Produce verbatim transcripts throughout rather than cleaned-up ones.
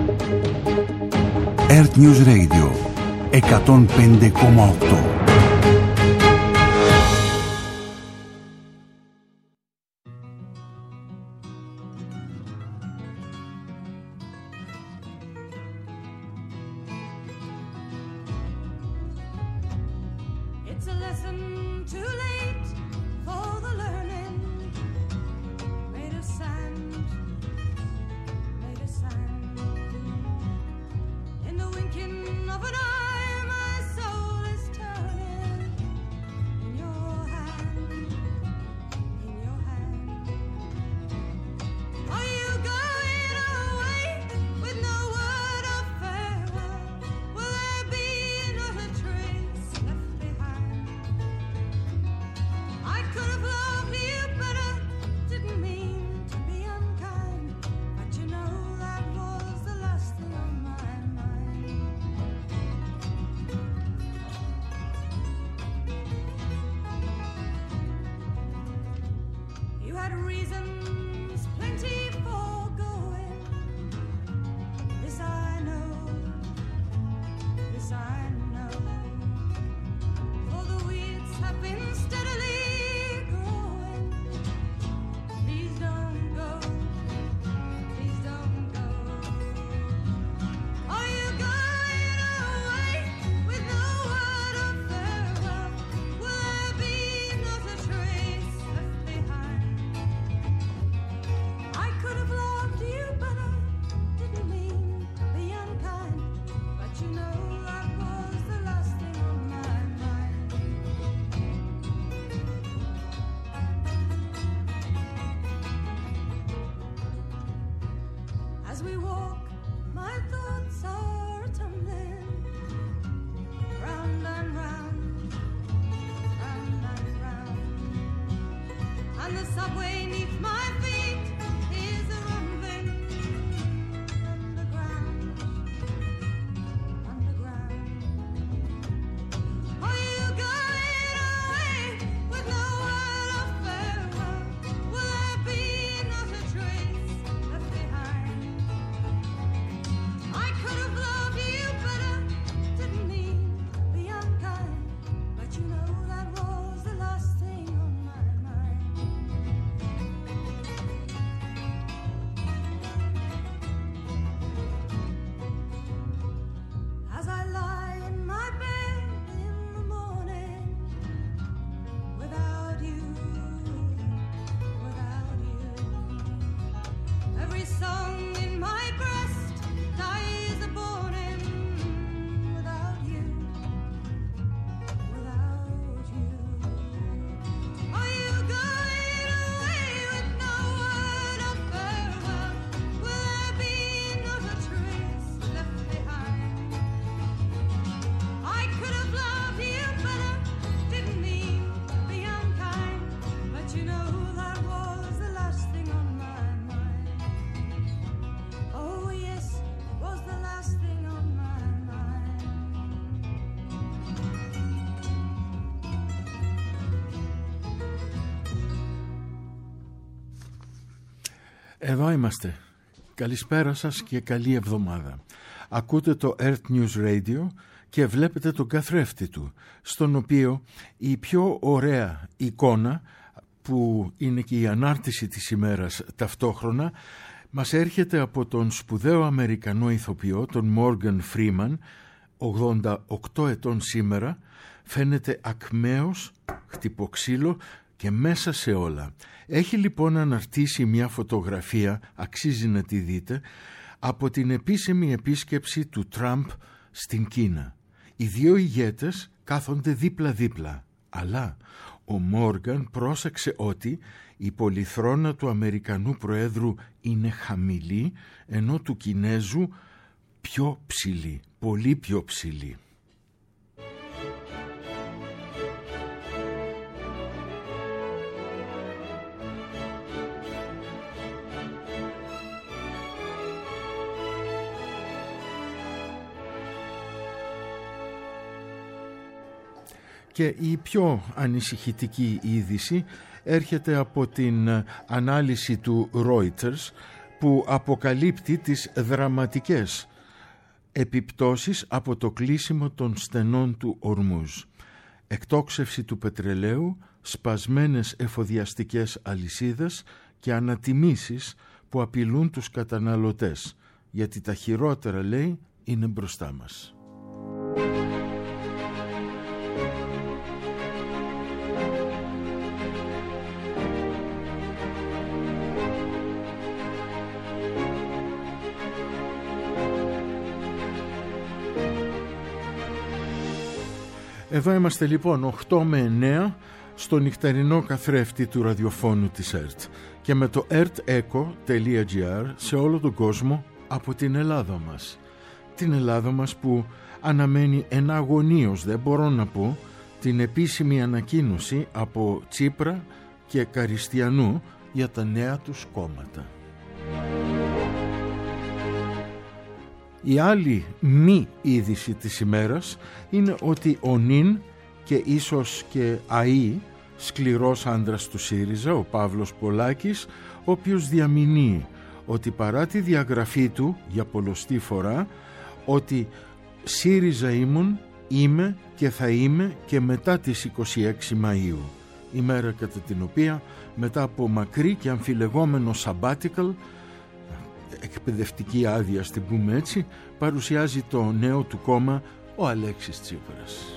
Earth News Radio εκατόν πέντε κόμμα οκτώ. Εδώ είμαστε. Καλησπέρα σας και καλή εβδομάδα. Ακούτε το Earth News Radio και βλέπετε τον καθρέφτη του, στον οποίο η πιο ωραία εικόνα, που είναι και η ανάρτηση της ημέρας ταυτόχρονα, μας έρχεται από τον σπουδαίο Αμερικανό ηθοποιό, τον Morgan Freeman, ογδόντα οκτώ ετών σήμερα, φαίνεται ακμαίος, χτυποξύλο και μέσα σε όλα. Έχει λοιπόν αναρτήσει μια φωτογραφία, αξίζει να τη δείτε, από την επίσημη επίσκεψη του Τραμπ στην Κίνα. Οι δύο ηγέτες κάθονται δίπλα-δίπλα, αλλά ο Μόργαν πρόσεξε ότι η πολυθρόνα του Αμερικανού Προέδρου είναι χαμηλή, ενώ του Κινέζου πιο ψηλή, πολύ πιο ψηλή. Και η πιο ανησυχητική είδηση έρχεται από την ανάλυση του Reuters, που αποκαλύπτει τις δραματικές επιπτώσεις από το κλείσιμο των στενών του Ορμούζ. Εκτόξευση του πετρελαίου, σπασμένες εφοδιαστικές αλυσίδες και ανατιμήσεις που απειλούν τους καταναλωτές, γιατί τα χειρότερα, λέει, είναι μπροστά μας. Εδώ είμαστε λοιπόν οκτώ με εννέα στο νυχτερινό καθρέφτη του ραδιοφώνου της ΕΡΤ και με το ερτ έκο τελεία τζι άρ σε όλο τον κόσμο από την Ελλάδα μας. Την Ελλάδα μας που αναμένει εναγωνίως, δεν μπορώ να πω, την επίσημη ανακοίνωση από Τσίπρα και Καριστιανού για τα νέα τους κόμματα. Η άλλη μη είδηση της ημέρας είναι ότι ο νυν και ίσως και αΐ σκληρός άντρας του ΣΥΡΙΖΑ, ο Παύλος Πολάκης, ο οποίος διαμηνύει ότι παρά τη διαγραφή του για πολλοστή φορά, ότι ΣΥΡΙΖΑ ήμουν, είμαι και θα είμαι και μετά τις είκοσι έξι Μαΐου, ημέρα κατά την οποία μετά από μακρύ και αμφιλεγόμενο sabbatical, εκπαιδευτική άδεια στην πούμε έτσι, παρουσιάζει το νέο του κόμμα ο Αλέξης Τσίπρας.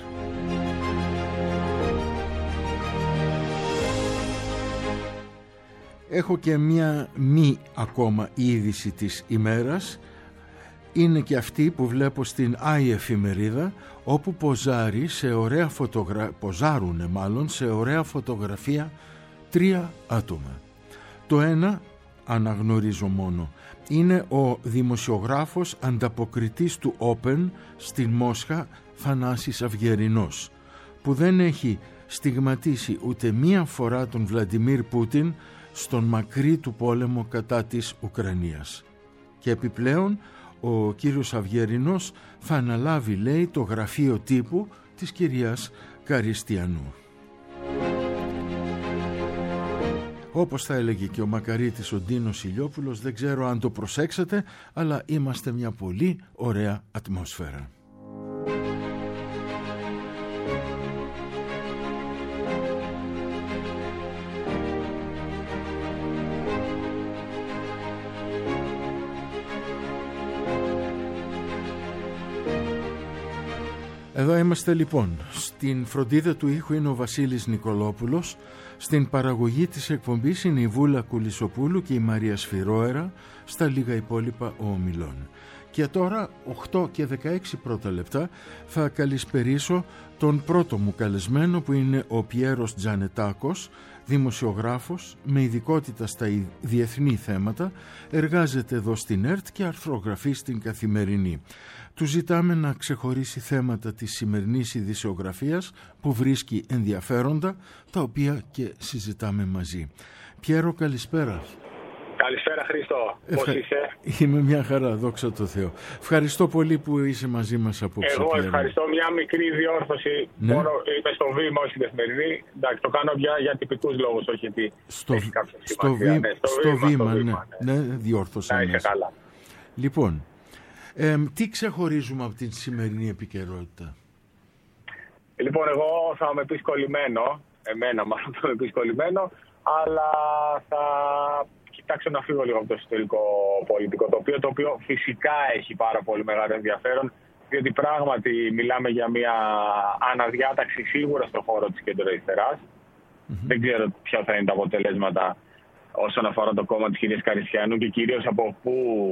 Έχω και μια μη ακόμα είδηση της ημέρας. Είναι και αυτή που βλέπω στην Άι εφημερίδα, όπου ποζάρει σε ωραία φωτογρα... ποζάρουνε μάλλον σε ωραία φωτογραφία τρία άτομα. Το ένα, αναγνωρίζω μόνο, είναι ο δημοσιογράφος ανταποκριτής του Open στην Μόσχα, Θανάσης Αυγερινός, που δεν έχει στιγματίσει ούτε μία φορά τον Βλαντιμίρ Πούτιν στον μακρύ του πόλεμο κατά της Ουκρανίας. Και επιπλέον ο κύριος Αυγερινός θα αναλάβει, λέει, το γραφείο τύπου της κυρίας Καριστιανού. Όπως θα έλεγε και ο μακαρίτης ο Ντίνος Ηλιόπουλος, δεν ξέρω αν το προσέξατε, αλλά είμαστε μια πολύ ωραία ατμόσφαιρα. Εδώ είμαστε λοιπόν. Στην φροντίδα του ήχου είναι ο Βασίλης Νικολόπουλος. Στην παραγωγή της εκπομπής είναι η Βούλα Κουλισοπούλου και η Μαρία Σφυρόερα. Στα λίγα υπόλοιπα ο Ομιλών. Και τώρα, οκτώ και δεκαέξι πρώτα λεπτά, θα καλησπερίσω τον πρώτο μου καλεσμένο, που είναι ο Πιέρος Τζανετάκος, δημοσιογράφος με ειδικότητα στα διεθνή θέματα, εργάζεται εδώ στην ΕΡΤ και αρθρογραφεί στην Καθημερινή. Του ζητάμε να ξεχωρίσει θέματα της σημερινής ειδησιογραφίας που βρίσκει ενδιαφέροντα, τα οποία και συζητάμε μαζί. Πιέρο, καλησπέρα. Καλησπέρα Χρήστο, Ευχα... πώς είσαι? Είμαι μια χαρά, δόξα τω Θεώ. Ευχαριστώ πολύ που είσαι μαζί μας απόψε. Εγώ Πιέρο. Ευχαριστώ, μια μικρή διόρθωση. Ναι. Μόνο είμαι στο βήμα, όχι στην Καθημερινή. Εντάξει, το κάνω για, για τυπικούς λόγους, όχι γιατί στο, έχει κάποια στο, βή... ναι, στο, στο βήμα, βήμα, στο βήμα, ναι, ναι, ναι, διόρθωσα. Να είσαι καλά. Λοιπόν, ε, τι ξεχωρίζουμε από την σημερινή επικαιρότητα? Λοιπόν, εγώ θα με πεις κολλημένο, εμένα μάλλον θα με πεις κολλημένο, αλλά θα κοιτάξω να φύγω λίγο από το εσωτερικό πολιτικό τοπίο, το οποίο φυσικά έχει πάρα πολύ μεγάλο ενδιαφέρον, διότι πράγματι μιλάμε για μια αναδιάταξη σίγουρα στον χώρο της κεντροαριστεράς. Mm-hmm. Δεν ξέρω ποια θα είναι τα αποτελέσματα όσον αφορά το κόμμα της κυρίας Καριστιανού και κυρίως από πού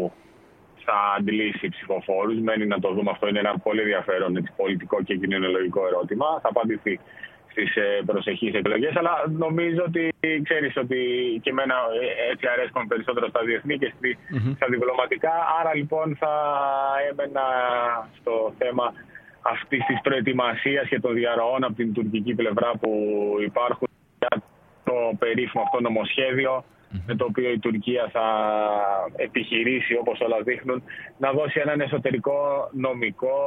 θα αντλήσει ψηφοφόρους. Μένει να το δούμε αυτό. Είναι ένα πολύ ενδιαφέρον έτσι, πολιτικό και κοινωνιολογικό ερώτημα. Θα απαντηθεί στις προσεχείς εκλογές, αλλά νομίζω ότι ξέρεις ότι και εμένα έτσι αρέσκουν περισσότερο στα διεθνή και mm-hmm. στα διπλωματικά. Άρα λοιπόν θα έμενα στο θέμα αυτής της προετοιμασίας και των διαρροών από την τουρκική πλευρά που υπάρχουν για το περίφημο αυτό νομοσχέδιο, mm-hmm. με το οποίο η Τουρκία θα επιχειρήσει, όπως όλα δείχνουν, να δώσει έναν εσωτερικό νομικό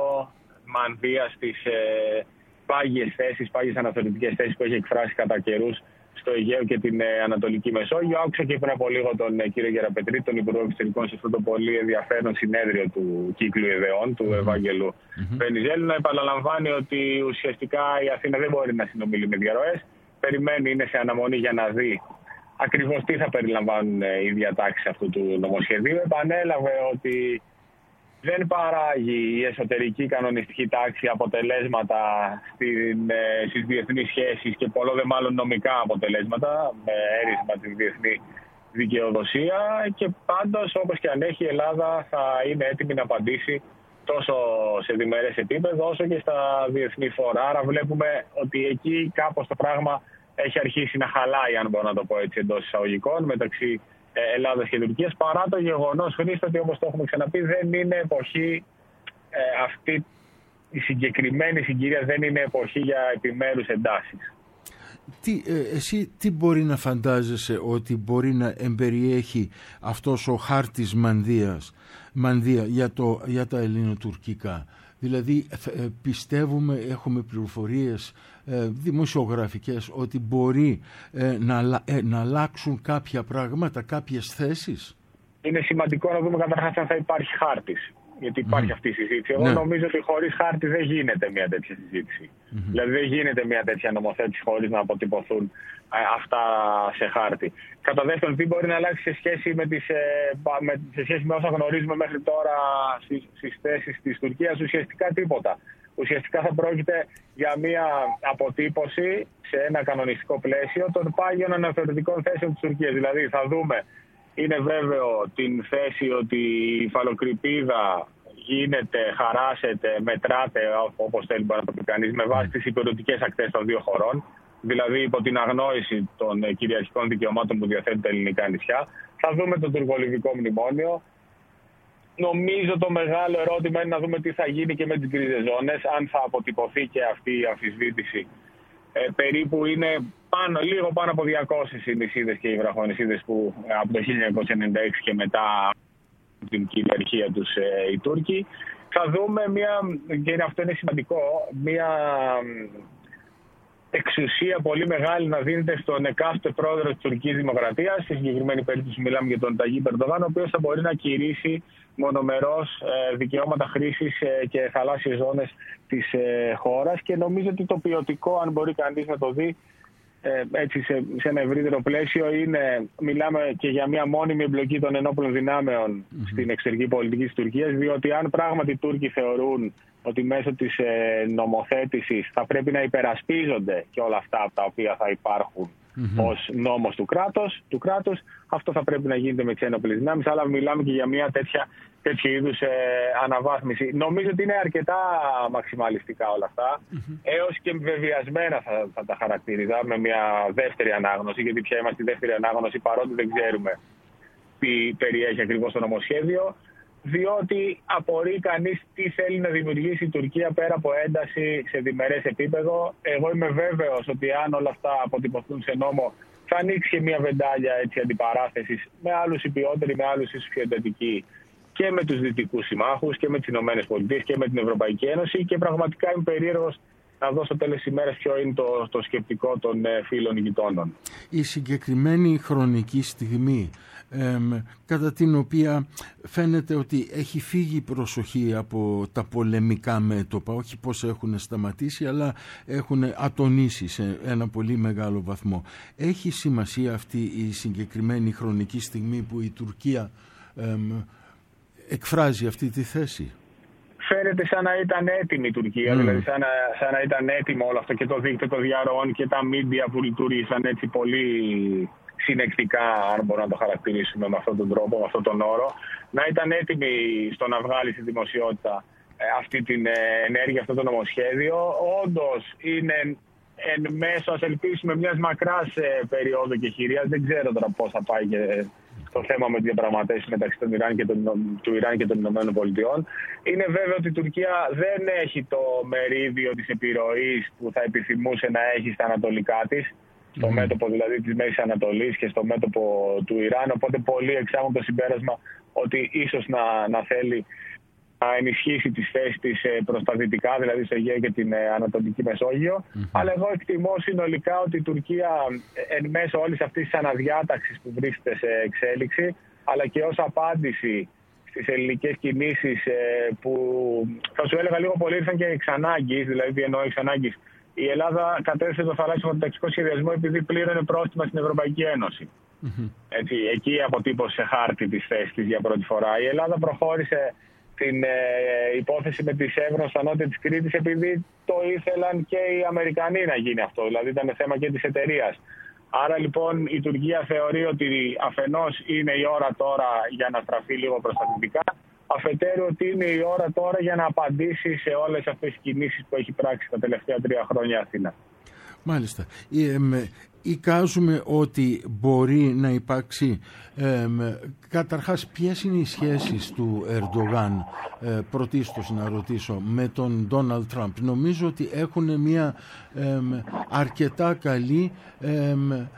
μανδύα στις ε, πάγιες θέσεις, πάγιες αναθεωρητικές θέσεις που έχει εκφράσει κατά καιρούς στο Αιγαίο και την ε, Ανατολική Μεσόγειο. Άκουσα και πριν από λίγο τον ε, κύριο Γεραπετρίτη, τον Υπουργό Εξωτερικών, σε αυτό το πολύ ενδιαφέρον συνέδριο του κύκλου ιδεών, του mm-hmm. Ευάγγελου mm-hmm. Βενιζέλου, να επαναλαμβάνει ότι ουσιαστικά η Αθήνα δεν μπορεί να συνομιλεί με διαρροές. Περιμένει, είναι σε αναμονή για να δει ακριβώς τι θα περιλαμβάνουν ε, οι διατάξεις αυτού του νομοσχεδίου. Επανέλαβε ότι δεν παράγει η εσωτερική κανονιστική τάξη αποτελέσματα στην, ε, στις διεθνείς σχέσεις και πολλό δε μάλλον νομικά αποτελέσματα με έρισμα τη διεθνή δικαιοδοσία, και πάντως όπως και αν έχει, η Ελλάδα θα είναι έτοιμη να απαντήσει τόσο σε διμερές επίπεδο όσο και στα διεθνή φόρα. Άρα βλέπουμε ότι εκεί κάπως το πράγμα έχει αρχίσει να χαλάει, αν μπορώ να το πω έτσι, εντός εισαγωγικών, μεταξύ Ελλάδας και Τουρκίας, παρά το γεγονός, Χρήστο, ότι όπως το έχουμε ξαναπεί, δεν είναι εποχή ε, αυτή η συγκεκριμένη συγκυρία, δεν είναι εποχή για επιμέρους εντάσεις. Τι, ε, εσύ τι μπορεί να φαντάζεσαι ότι μπορεί να εμπεριέχει αυτός ο χάρτης μανδύας, μανδύα για, το, για τα ελληνοτουρκικά? Δηλαδή ε, πιστεύουμε, έχουμε πληροφορίες ε, δημοσιογραφικές ότι μπορεί ε, να, ε, να αλλάξουν κάποια πράγματα, κάποιες θέσεις. Είναι σημαντικό να δούμε καταρχάς αν θα υπάρχει χάρτης. Γιατί υπάρχει mm. αυτή η συζήτηση. Εγώ ναι. νομίζω ότι χωρίς χάρτη δεν γίνεται μια τέτοια συζήτηση. Mm-hmm. Δηλαδή δεν γίνεται μια τέτοια νομοθέτηση χωρίς να αποτυπωθούν ε, αυτά σε χάρτη. Κατά δεύτερον, τι μπορεί να αλλάξει σε σχέση με, τις, ε, με, σε σχέση με όσα γνωρίζουμε μέχρι τώρα στις, στις θέσεις της Τουρκίας? Ουσιαστικά τίποτα. Ουσιαστικά θα πρόκειται για μια αποτύπωση σε ένα κανονιστικό πλαίσιο των πάγιων αναφερετικών θέσεων της Τουρκίας. Δηλαδή θα δούμε, είναι βέβαιο, την θέση ότι η υφαλοκρηπίδα γίνεται, χαράσεται, μετράται, όπως θέλει μπορεί να το πει κανείς, με βάση τις υπηρετικές ακτές των δύο χωρών, δηλαδή υπό την αγνόηση των κυριαρχικών δικαιωμάτων που διαθέτουν τα ελληνικά νησιά. Θα δούμε το τουρκολιβικό μνημόνιο. Νομίζω το μεγάλο ερώτημα είναι να δούμε τι θα γίνει και με τις γκρίζες ζώνες, αν θα αποτυπωθεί και αυτή η αμφισβήτηση. Ε, περίπου είναι πάνω, λίγο πάνω από διακόσιες οι νησίδες και οι βραχονησίδες που από το χίλια εννιακόσια ενενήντα έξι και μετά την κυριαρχία τους ε, οι Τούρκοι. Θα δούμε μια, και αυτό είναι σημαντικό, μια εξουσία πολύ μεγάλη να δίνεται στον εκάστοτε πρόεδρο της τουρκικής δημοκρατίας. Στη συγκεκριμένη περίπτωση μιλάμε για τον Ταγίπ Ερντογάν, ο οποίος θα μπορεί να κηρύσει μονομερώς ε, δικαιώματα χρήσης ε, και θαλάσσιες ζώνες της ε, χώρας, και νομίζω ότι το ποιοτικό, αν μπορεί κανείς να το δει ε, έτσι σε, σε ένα ευρύτερο πλαίσιο, είναι, μιλάμε και για μια μόνιμη εμπλοκή των ενόπλων δυνάμεων mm-hmm. στην εξωτερική πολιτική της Τουρκίας, διότι αν πράγματι οι Τούρκοι θεωρούν ότι μέσω της ε, νομοθέτησης θα πρέπει να υπερασπίζονται και όλα αυτά από τα οποία θα υπάρχουν mm-hmm. ως νόμος του κράτους, του κράτους, αυτό θα πρέπει να γίνεται με τις ένοπλες δυνάμεις, αλλά μιλάμε και για μια τέτοια, τέτοια είδους ε, αναβάθμιση. Νομίζω ότι είναι αρκετά μαξιμαλιστικά όλα αυτά, mm-hmm. έως και βεβαιασμένα θα, θα τα χαρακτήριζα με μια δεύτερη ανάγνωση, γιατί πια είμαστε στη δεύτερη ανάγνωση, παρότι δεν ξέρουμε τι περιέχει ακριβώς το νομοσχέδιο, διότι απορεί κανείς τι θέλει να δημιουργήσει η Τουρκία πέρα από ένταση σε διμερές επίπεδο. Εγώ είμαι βέβαιος ότι αν όλα αυτά αποτυπωθούν σε νόμο, θα ανοίξει και μια βεντάλια έτσι αντιπαράθεσης με άλλους υπιότεροι, με άλλους ίσως πιο εντατικοί, και με τους δυτικούς συμμάχους και με τις Ηνωμένες Πολιτείες και με την Ευρωπαϊκή Ένωση, και πραγματικά είμαι περίεργος να δώσω τέλος ημέρας ποιο είναι το, το σκεπτικό των ε, φίλων γειτόνων. Η συγκεκριμένη χρονική στιγμή εμ, κατά την οποία φαίνεται ότι έχει φύγει η προσοχή από τα πολεμικά μέτωπα, όχι πως έχουν σταματήσει, αλλά έχουν ατονίσει σε ένα πολύ μεγάλο βαθμό. Έχει σημασία αυτή η συγκεκριμένη χρονική στιγμή που η Τουρκία εμ, εκφράζει αυτή τη θέση? Φαίνεται σαν να ήταν έτοιμη η Τουρκία, mm. δηλαδή σαν να, σαν να ήταν έτοιμο όλο αυτό, και το δίκτυο των διαρροών και τα μίντια που λειτουργήσαν έτσι πολύ συνεκτικά, αν μπορούμε να το χαρακτηρίσουμε με αυτόν τον τρόπο, με αυτόν τον όρο, να ήταν έτοιμη στο να βγάλει στη δημοσιότητα ε, αυτή την ε, ενέργεια, αυτό το νομοσχέδιο. Όντως είναι εν μέσω, ας ελπίσουμε, μιας μακράς ε, περίοδου και χειρίας. Δεν ξέρω τώρα πώς θα πάει και το θέμα με τις διαπραγματεύσεις μεταξύ των Ιράν και των, του Ιράν και των Ηνωμένων Πολιτειών. Είναι βέβαιο ότι η Τουρκία δεν έχει το μερίδιο της επιρροής που θα επιθυμούσε να έχει στα ανατολικά της, στο mm. μέτωπο δηλαδή της Μέσης Ανατολής και στο μέτωπο του Ιράν. Οπότε πολλοί εξάγουν το συμπέρασμα ότι ίσως να, να θέλει ενισχύσει τις θέσεις της προς τα δυτικά, δηλαδή στο Αιγαίο και την Ανατολική Μεσόγειο. Mm-hmm. Αλλά εγώ εκτιμώ συνολικά ότι η Τουρκία εν μέσω όλης αυτής της αναδιάταξης που βρίσκεται σε εξέλιξη, αλλά και ως απάντηση στις ελληνικές κινήσεις που θα σου έλεγα λίγο πολύ ήρθαν και εξ ανάγκης, δηλαδή τι εννοώ εξ ανάγκης. Η Ελλάδα κατέθεσε το θαλάσσιο χωροταξικό σχεδιασμό επειδή πλήρωνε πρόστιμα στην Ευρωπαϊκή Ένωση. Mm-hmm. Έτσι, εκεί αποτύπωσε χάρτη της θέσης της για πρώτη φορά. Η Ελλάδα προχώρησε την ε, υπόθεση με τη Σεύρον στα νότια της Κρήτης επειδή το ήθελαν και οι Αμερικανοί να γίνει αυτό. Δηλαδή ήταν θέμα και της εταιρείας. Άρα λοιπόν η Τουρκία θεωρεί ότι αφενός είναι η ώρα τώρα για να στραφεί λίγο προς τα δυτικά, αφετέρου ότι είναι η ώρα τώρα για να απαντήσει σε όλες αυτές τις κινήσεις που έχει πράξει τα τελευταία τρία χρόνια Αθήνα. Μάλιστα. Ε, ε, εικάζουμε ότι μπορεί να υπάρξει ε, καταρχάς ποιες είναι οι σχέσεις του Ερντογάν, ε, πρωτίστως να ρωτήσω, με τον Ντόναλντ Τραμπ. Νομίζω ότι έχουν μια ε, αρκετά καλή ε,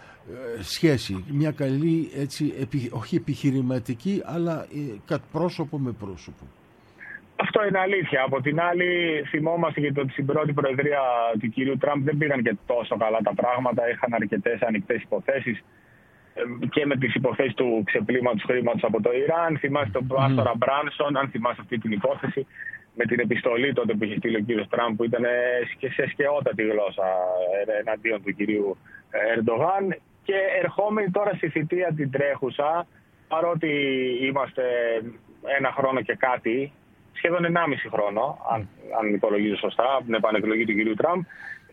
σχέση, μια καλή έτσι, επι, όχι επιχειρηματική αλλά ε, πρόσωπο με πρόσωπο. Αυτό είναι αλήθεια. Από την άλλη, θυμόμαστε και ότι στην πρώτη προεδρία του κυρίου Τραμπ δεν πήγαν και τόσο καλά τα πράγματα. Είχαν αρκετές ανοιχτές υποθέσεις και με τις υποθέσεις του ξεπλήματος χρήματος από το Ιράν. Θυμάστε τον Πάστορα mm. Μπράνσον, αν θυμάστε αυτή την υπόθεση, με την επιστολή τότε που είχε στείλει ο κύριος Τραμπ, που ήταν σε σκαιότατη γλώσσα εναντίον του κυρίου Ερντογάν. Και ερχόμενοι τώρα στη θητεία την τρέχουσα, παρότι είμαστε ένα χρόνο και κάτι, σχεδόν ενάμιση χρόνο, αν, αν υπολογίζω σωστά, από την επανεκλογή του κυρίου Τραμπ.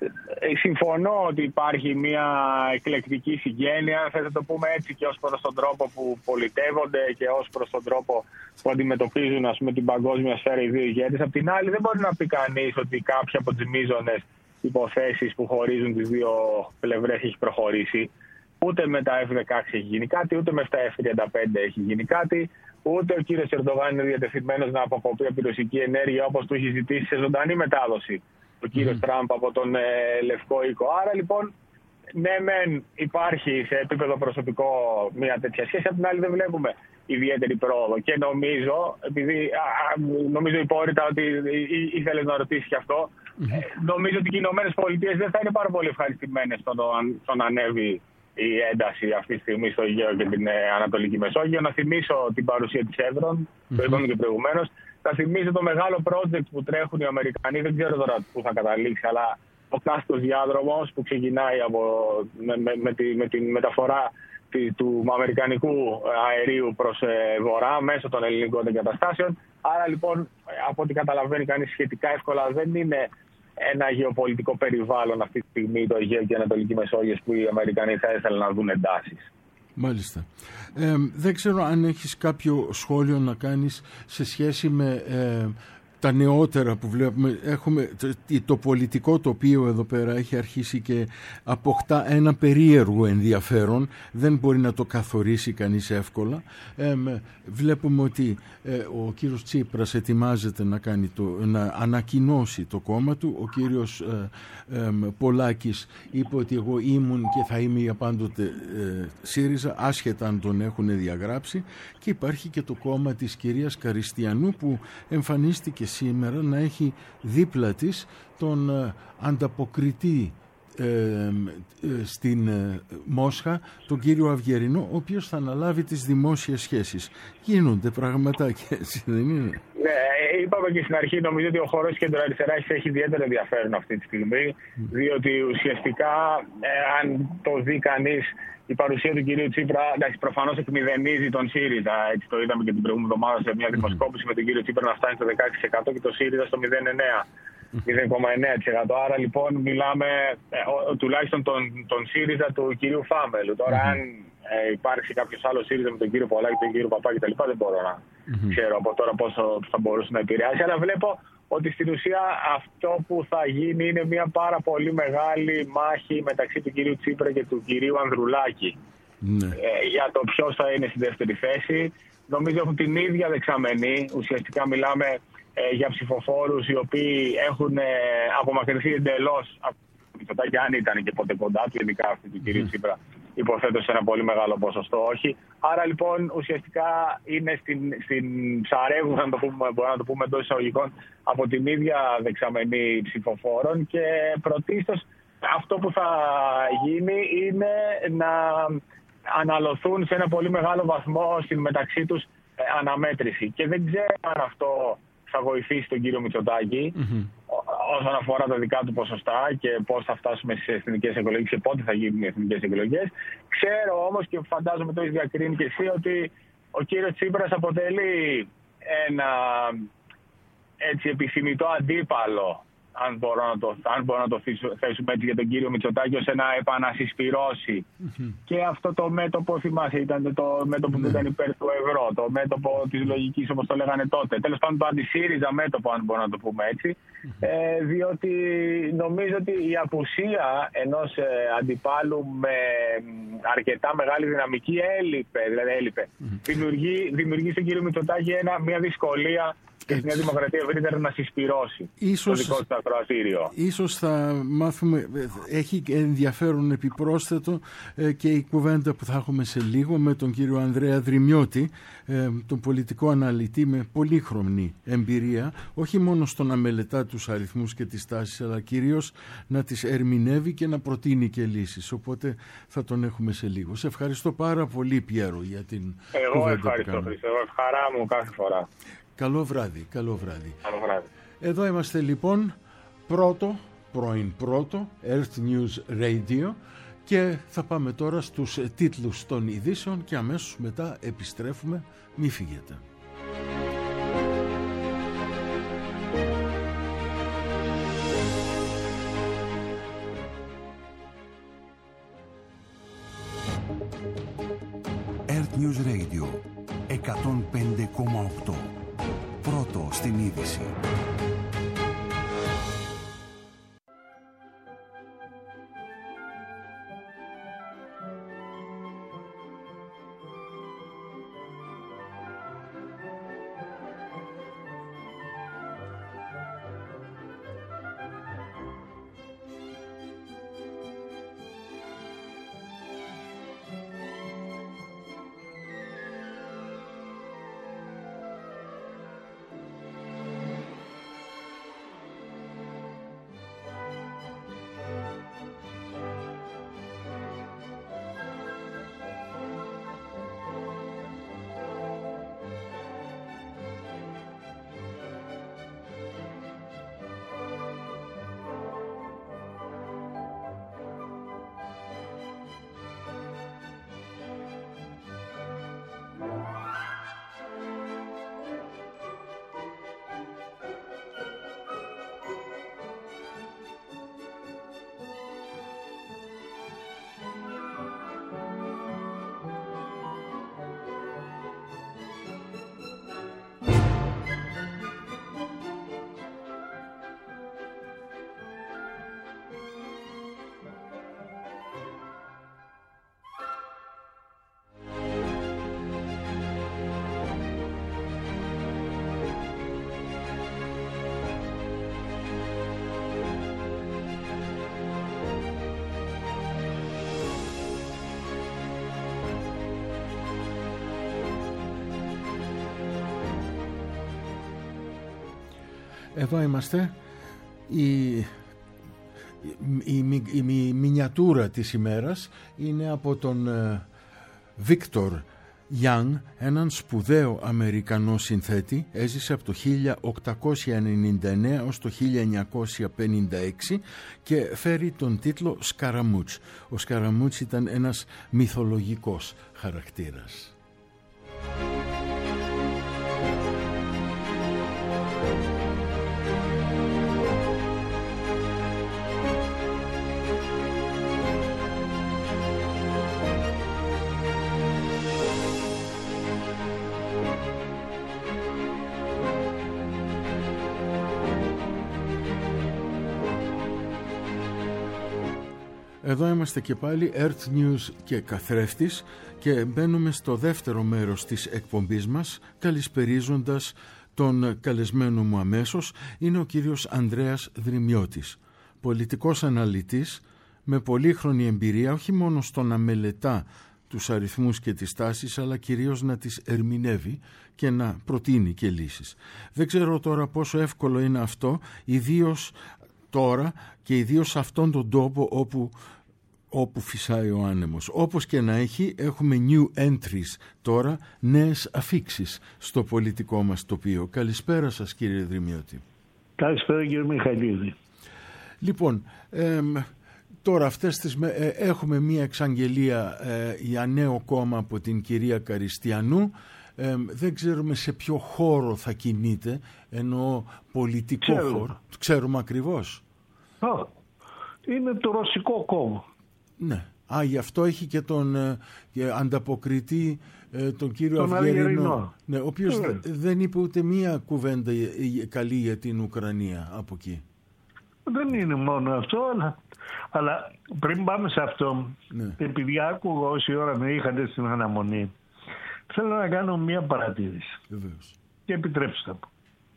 Συμφωνώ ότι υπάρχει μια εκλεκτική συγγένεια, θα το πούμε έτσι, και ως προς τον τρόπο που πολιτεύονται και ως προς τον τρόπο που αντιμετωπίζουν, ας πούμε, την παγκόσμια σφαίρα οι δύο ηγέτες. Απ' την άλλη, δεν μπορεί να πει κανείς ότι κάποια από τις μείζονες υποθέσεις που χωρίζουν τις δύο πλευρές έχει προχωρήσει. Ούτε με τα εφ δεκαέξι έχει γίνει κάτι, ούτε με τα εφ τριάντα πέντε έχει γίνει κάτι. Ούτε ο κύριος Ερντογάν είναι διατεθειμένος να αποκοπεί από τη ρωσική ενέργεια όπως του έχει ζητήσει σε ζωντανή μετάδοση ο κύριος mm. Τραμπ από τον ε, Λευκό Οίκο. Άρα λοιπόν, ναι μεν υπάρχει σε επίπεδο προσωπικό μια τέτοια σχέση, απ' την άλλη δεν βλέπουμε ιδιαίτερη πρόοδο. Και νομίζω, επειδή α, νομίζω υπόρρητα ότι ήθελες να ρωτήσεις και αυτό, mm. ε, νομίζω ότι οι Ηνωμένες Πολιτείες δεν θα είναι πάρα πολύ ευχαριστημένες στο να ανέβει η ένταση αυτή τη στιγμή στο Αιγαίο και την Ανατολική Μεσόγειο. Να θυμίσω την παρουσία της Σεύρον, mm-hmm. το είπαμε και προηγουμένως. Θα θυμίσω το μεγάλο project που τρέχουν οι Αμερικανοί, δεν ξέρω τώρα πού θα καταλήξει, αλλά ο Κάспιος διάδρομος που ξεκινάει από, με, με, με, τη, με τη μεταφορά τη, του αμερικανικού αερίου προς ε, βορρά μέσω των ελληνικών εγκαταστάσεων. Άρα λοιπόν, από ό,τι καταλαβαίνει κανείς σχετικά εύκολα, δεν είναι ένα γεωπολιτικό περιβάλλον αυτή τη στιγμή το Αιγαίο και η Ανατολική Μεσόγειος που οι Αμερικανοί θα ήθελαν να δουν εντάσεις. Μάλιστα. Ε, δεν ξέρω αν έχεις κάποιο σχόλιο να κάνεις σε σχέση με ε, τα νεότερα που βλέπουμε. Έχουμε, το, το πολιτικό τοπίο εδώ πέρα έχει αρχίσει και αποκτά ένα περίεργο ενδιαφέρον. Δεν μπορεί να το καθορίσει κανείς εύκολα. Ε, βλέπουμε ότι ε, ο κύριος Τσίπρας ετοιμάζεται να, κάνει το, να ανακοινώσει το κόμμα του. Ο κύριος ε, ε, Πολάκης είπε ότι εγώ ήμουν και θα είμαι για πάντοτε ε, ΣΥΡΙΖΑ, άσχετα αν τον έχουν διαγράψει. Και υπάρχει και το κόμμα της κυρίας Καριστιανού που εμφανίστηκε σήμερα να έχει δίπλα της τον ε, ανταποκριτή ε, ε, στην ε, Μόσχα, τον κύριο Αυγερινό, ο οποίος θα αναλάβει τις δημόσιες σχέσεις. Γίνονται πραγματάκια, έτσι δεν είναι? Ναι, είπαμε και στην αρχή, νομίζω ότι ο χώρος κεντροαριστεράς έχει ιδιαίτερο ενδιαφέρον αυτή τη στιγμή, mm. διότι ουσιαστικά, ε, αν το δει κανείς, η παρουσία του κυρίου Τσίπρα, εντάξει, προφανώς εκμηδενίζει τον ΣΥΡΙΖΑ. Έτσι το είδαμε και την προηγούμενη εβδομάδα σε μια δημοσκόπηση με τον κύριο Τσίπρα να φτάνει στο δεκαέξι τοις εκατό και το ΣΥΡΙΖΑ στο μηδέν κόμμα εννέα τοις εκατό. Άρα λοιπόν μιλάμε ε, ο, τουλάχιστον τον, τον ΣΥΡΙΖΑ του κυρίου Φάμελου. Τώρα, αν ε, υπάρξει κάποιος άλλος ΣΥΡΙΖΑ με τον κύριο Πολάκη, τον κύριο Παπά κτλ., δεν μπορώ να ξέρω από τώρα πόσο θα μπορούσε να επηρεάσει. Αλλά βλέπω ότι στην ουσία αυτό που θα γίνει είναι μια πάρα πολύ μεγάλη μάχη μεταξύ του κυρίου Τσίπρα και του κυρίου Ανδρουλάκη. Ναι. Ε, για το ποιος θα είναι στη δεύτερη θέση. Νομίζω έχουν την ίδια δεξαμενή. Ουσιαστικά μιλάμε ε, για ψηφοφόρους οι οποίοι έχουν ε, απομακρυνθεί εντελώς από το Μητσοτάκη, αν ήταν και ποτέ κοντά του, ειδικά αυτή του κυρίου mm. Τσίπρα, υποθέτω σε ένα πολύ μεγάλο ποσοστό όχι. Άρα λοιπόν ουσιαστικά είναι στην, στην ψαρεύουν, να το πούμε, μπορούμε να το πούμε εντός εισαγωγικών, από την ίδια δεξαμενή ψηφοφόρων, και πρωτίστως αυτό που θα γίνει είναι να αναλωθούν σε ένα πολύ μεγάλο βαθμό στην μεταξύ τους αναμέτρηση. Και δεν ξέρω αν αυτό θα βοηθήσει τον κύριο Μητσοτάκη mm-hmm. όσον αφορά τα δικά του ποσοστά και πώς θα φτάσουμε στις εθνικές εκλογές και πότε θα γίνουν οι εθνικές εκλογές. Ξέρω όμως, και φαντάζομαι το έχεις διακρίνει και εσύ, ότι ο κύριος Τσίπρας αποτελεί ένα έτσι επιθυμητό αντίπαλο, αν μπορώ να το, αν μπορώ να το θέσουμε έτσι, για τον κύριο Μητσοτάκη, ώστε να επανασυσπυρώσει. Mm-hmm. Και αυτό το μέτωπο, θυμάσαι, ήταν το μέτωπο mm-hmm. που ήταν υπέρ του ευρώ, το μέτωπο της λογικής, όπως το λέγανε τότε. Τέλος πάντων, το αντισύριζα μέτωπο, αν μπορώ να το πούμε έτσι. Mm-hmm. Ε, διότι νομίζω ότι η απουσία ενός ε, αντιπάλου με αρκετά μεγάλη δυναμική έλειπε. Δηλαδή έλειπε. Mm-hmm. Δημιουργεί, δημιουργεί στον κύριο Μητσοτάκη ένα, μια δυσκολία και στη Νέα Δημοκρατία ευρύτερα να συσπυρώσει ίσως, το δικό του ακροατήριο. Ίσως θα μάθουμε, έχει ενδιαφέρον επιπρόσθετο ε, και η κουβέντα που θα έχουμε σε λίγο με τον κύριο Ανδρέα Δρυμιώτη, ε, τον πολιτικό αναλυτή με πολύχρονη εμπειρία, όχι μόνο στο να μελετά τους αριθμούς και τις τάσεις, αλλά κυρίως να τις ερμηνεύει και να προτείνει και λύσεις. Οπότε θα τον έχουμε σε λίγο. Σε ευχαριστώ πάρα πολύ, Πιέρο, για την Εγώ κουβέντα ευχαριστώ, που κάνουμε. Εγώ χαρά μου κάθε φορά. Καλό βράδυ, καλό βράδυ. Καλό βράδυ. Εδώ είμαστε λοιπόν, πρώτο, πρώην πρώτο, Earth News Radio, και θα πάμε τώρα στους τίτλους των ειδήσεων και αμέσως μετά επιστρέφουμε. Μη φύγετε. Earth News Radio εκατόν πέντε κόμμα οκτώ. Πρώτο στην είδηση. Εδώ είμαστε. Η, η, η, η, η μινιατούρα της ημέρας είναι από τον Βίκτορ Young, έναν σπουδαίο Αμερικανό συνθέτη. Έζησε από το χίλια οκτακόσια ενενήντα εννέα ως το χίλια εννιακόσια πενήντα έξι και φέρει τον τίτλο Σκαραμούτς. Ο Σκαραμούτς ήταν ένας μυθολογικός χαρακτήρας. Εδώ είμαστε και πάλι, Earth News και καθρέφτης, και μπαίνουμε στο δεύτερο μέρος της εκπομπής μας, καλησπερίζοντας τον καλεσμένο μου αμέσως. Είναι ο κύριος Ανδρέας Δρυμιώτης, πολιτικός αναλυτής με πολύχρονη εμπειρία όχι μόνο στο να μελετά τους αριθμούς και τις τάσεις, αλλά κυρίως να τις ερμηνεύει και να προτείνει και λύσεις. Δεν ξέρω τώρα πόσο εύκολο είναι αυτό, ιδίως τώρα και ιδίως σε αυτόν τον τόπο όπου, όπου φυσάει ο άνεμος. Όπως και να έχει, έχουμε new entries τώρα, νέες αφίξεις στο πολιτικό μας τοπίο. Καλησπέρα σας, κύριε Δρυμιώτη. Καλησπέρα, κύριε Μιχαηλίδη. Λοιπόν, ε, τώρα αυτές τις, ε, έχουμε μία εξαγγελία ε, για νέο κόμμα από την κυρία Καριστιανού. Ε, δεν ξέρουμε σε ποιο χώρο θα κινείται, εννοώ πολιτικό Ξέρω. χώρο. Ξέρουμε ακριβώς. Α, είναι το Ρωσικό κόμμα. Ναι. Α, γι' αυτό έχει και τον ε, και ανταποκριτή ε, τον κύριο Τον Αυγερινό, Αυγερινό. ναι, ο οποίος Ναι. δε, δεν είπε ούτε μία κουβέντα καλή για την Ουκρανία από εκεί. Δεν είναι μόνο αυτό, αλλά, αλλά πριν πάμε σε αυτό, Ναι. επειδή άκουγα όση ώρα με είχατε στην αναμονή, θέλω να κάνω μία παρατήρηση. Βεβαίως. Και επιτρέψτε μου.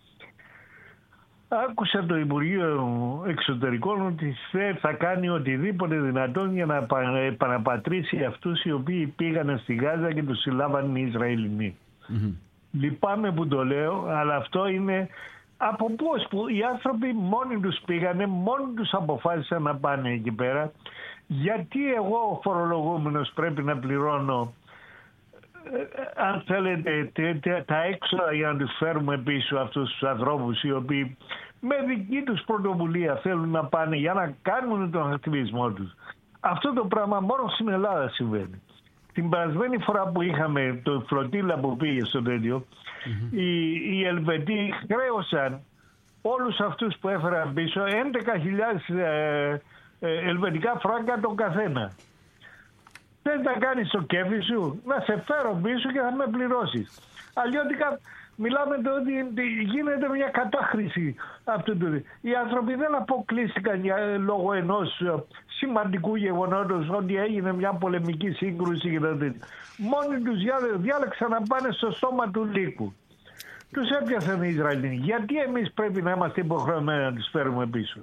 Άκουσα το Υπουργείο Εξωτερικών ότι θα κάνει οτιδήποτε δυνατόν για να επα- επαναπατρίσει αυτούς οι οποίοι πήγαν στη Γάζα και τους συλλάβαν οι Ισραηλινοί. Mm-hmm. Λυπάμαι που το λέω, αλλά αυτό είναι από πώς που οι άνθρωποι μόνοι τους πήγανε, μόνοι τους αποφάσισαν να πάνε εκεί πέρα. Γιατί εγώ ο φορολογούμενος πρέπει να πληρώνω, ε, αν θέλετε, τε, τε, τα έξοδα για να τους φέρουμε πίσω αυτούς τους ανθρώπους οι οποίοι με δική τους πρωτοβουλία θέλουν να πάνε για να κάνουν τον ακτιβισμό τους. Αυτό το πράγμα μόνο στην Ελλάδα συμβαίνει. Την περασμένη φορά που είχαμε το φλωτήλα που πήγε στο τέτοιο, mm-hmm. οι, οι Ελβετοί χρέωσαν όλους αυτούς που έφεραν πίσω έντεκα χιλιάδες ε, ε, ελβετικά φράγκα τον καθένα. Δεν θα κάνεις το κέφι σου, να σε φέρω πίσω και θα με πληρώσεις. Αλλιώτικα μιλάμε το ότι γίνεται μια κατάχρηση αυτού του. Οι άνθρωποι δεν αποκλείστηκαν για, λόγω ενός σημαντικού γεγονότος ότι έγινε μια πολεμική σύγκρουση και τέτοια. Μόνοι τους διάλεξαν να πάνε στο στόμα του λύκου. Τους έπιασαν οι Ισραηλοί. Γιατί εμείς πρέπει να είμαστε υποχρεωμένοι να τους φέρουμε πίσω?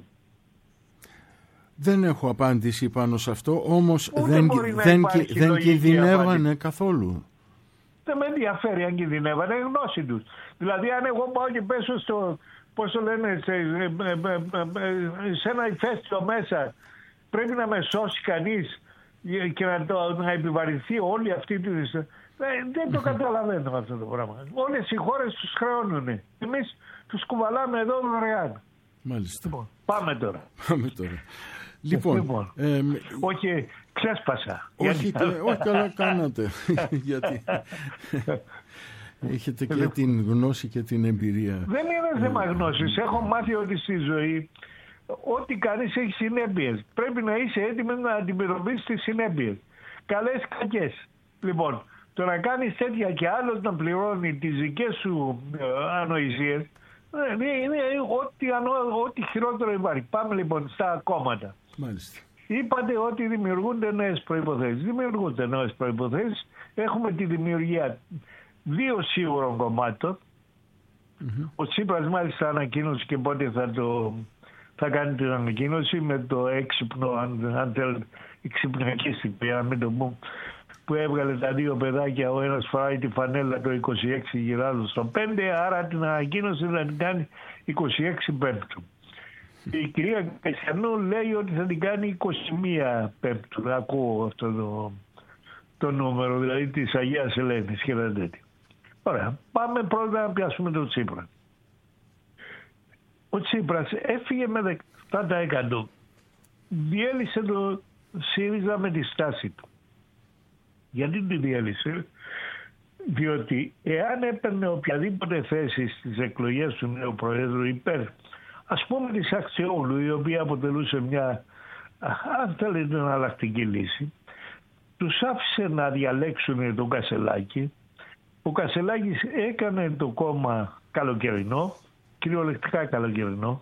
Δεν έχω απάντηση πάνω σε αυτό, όμως Ούτε δεν, δεν, δεν λογική κινδυνεύανε απάντηση. καθόλου. Δεν με ενδιαφέρει αν κινδυνεύανε, είναι γνώση τους. Δηλαδή αν εγώ πάω και πέσω στο, πώς το λένε, σε, σε ένα ηφαίστειο μέσα, πρέπει να με σώσει κανείς και να, το, να επιβαρυνθεί όλη αυτή τη... Δεν, δεν το καταλαβαίνω αυτό το πράγμα. Όλες οι χώρες τους χρεώνουν. Εμείς τους κουβαλάμε εδώ δωρεάν. Μάλιστα. Λοιπόν, πάμε τώρα. Πάμε τώρα. Λοιπόν, λοιπόν ε, όχι, ξέσπασα. όχι, και, όχι καλά κάνατε. Γιατί έχετε και την γνώση και την εμπειρία. Δεν είναι θέμα γνώσης. Έχω μάθει ότι στη ζωή ό,τι κάνεις έχει συνέπειες. Πρέπει να είσαι έτοιμος να αντιμετωπίσεις τις συνέπειες. Καλές, κακές. Λοιπόν, το να κάνεις τέτοια και άλλος να πληρώνει τις δικές σου ε, ανοησίες, είναι, είναι ό,τι, ανώ, ό,τι χειρότερο υπάρχει. Πάμε λοιπόν στα κόμματα. Μάλιστα. Είπατε ότι δημιουργούνται νέες προϋποθέσεις. Δημιουργούνται νέες προϋποθέσεις. Έχουμε τη δημιουργία δύο σίγουρων κομμάτων. Mm-hmm. Ο Τσίπρας μάλιστα ανακοίνωσε και πότε θα, το, θα κάνει την ανακοίνωση με το έξυπνο, αν, αν θέλετε, η ξυπνιακή στιγμή, αν μην το πούμε, που έβγαλε τα δύο παιδάκια, ο ένας φοράει τη φανέλα το είκοσι έξι γυράδο στο πέντε, άρα την ανακοίνωση θα την κάνει είκοσι έξι Πέμπτου. Η κυρία Κασιανού λέει ότι θα την κάνει είκοσι μία Πέμπτου. Ακούω αυτό το, το νούμερο, δηλαδή της Αγίας Ελένης και τα τέτοια. Ωραία, πάμε πρώτα να πιάσουμε τον Τσίπρα. Ο Τσίπρας έφυγε με δεκαεπτά τοις εκατό. Διέλυσε το ΣΥΡΙΖΑ με τη στάση του. Γιατί τη διέλυσε? Διότι εάν έπαιρνε οποιαδήποτε θέση στις εκλογές του νέου Προέδρου υπέρ, ας πούμε, της Αξιόγλου, η οποία αποτελούσε μια, αν θέλετε, εναλλακτική λύση, τους άφησε να διαλέξουν τον Κασελάκη. Ο Κασελάκης έκανε το κόμμα καλοκαιρινό, κυριολεκτικά καλοκαιρινό.